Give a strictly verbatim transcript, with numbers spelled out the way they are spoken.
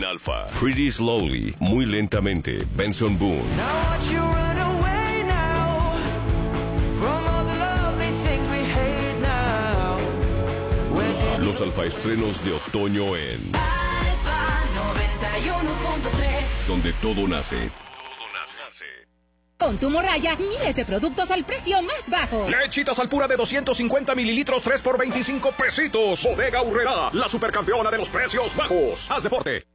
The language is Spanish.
Alfa, Pretty Slowly, muy lentamente, Benson Boone. Los alfa estrenos de otoño en Alfa noventa y uno punto tres, donde todo nace. Todo nace. Con tu morralla, miles de productos al precio más bajo. Lechitas al pura de doscientos cincuenta mililitros, tres por veinticinco pesitos. Bodega Aurrerá, la supercampeona de los precios bajos. Haz deporte.